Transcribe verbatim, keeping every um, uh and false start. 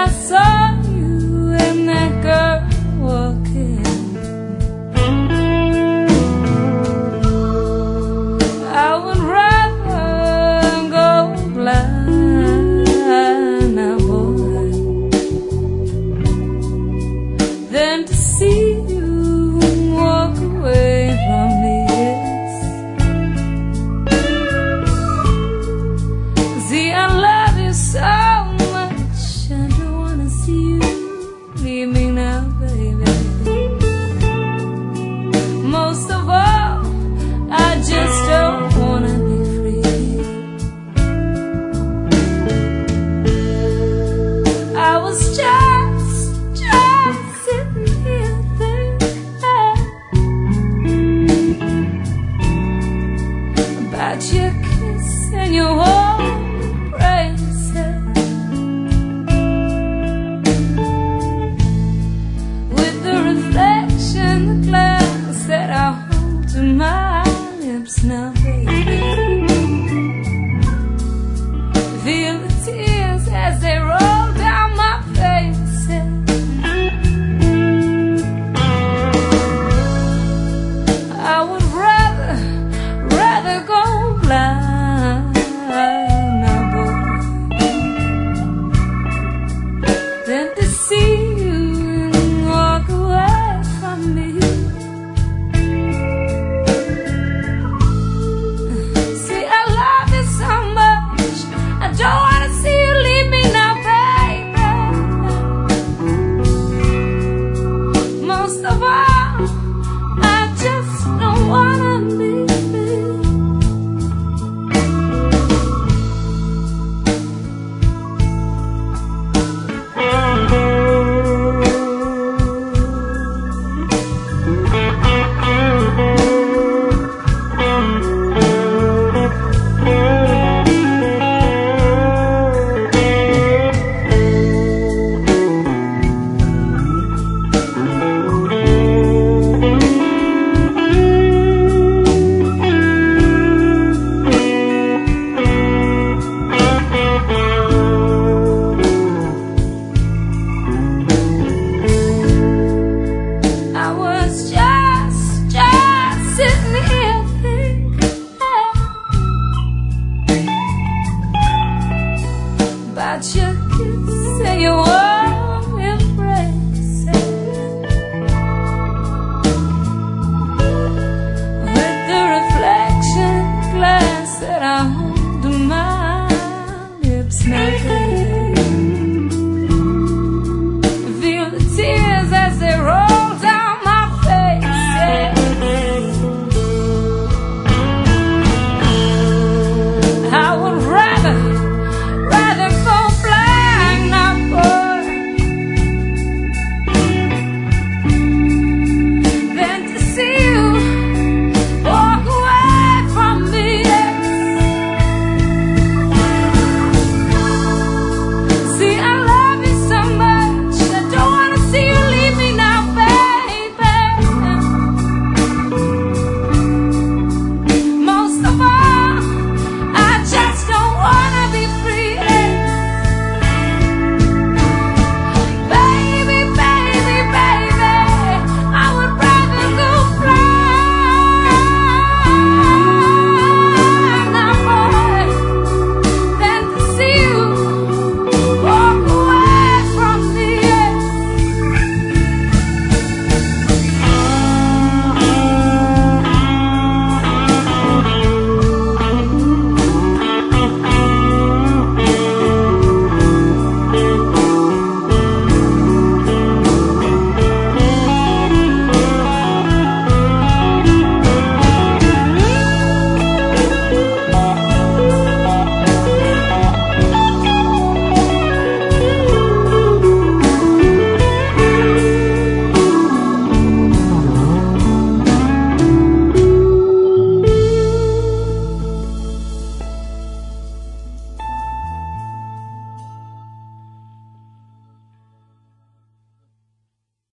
saw you and that girl walking, I would rather go blind now, boy, than to see you walk away from me. See, I love you so much, I don't wanna see you leave me now, baby. Most of all, I just don't wanna be free. I was just, just sitting here thinking about your kiss and your warm embraces, with the reflection, the glass that I hold to my lips now, baby. Feel the tears as they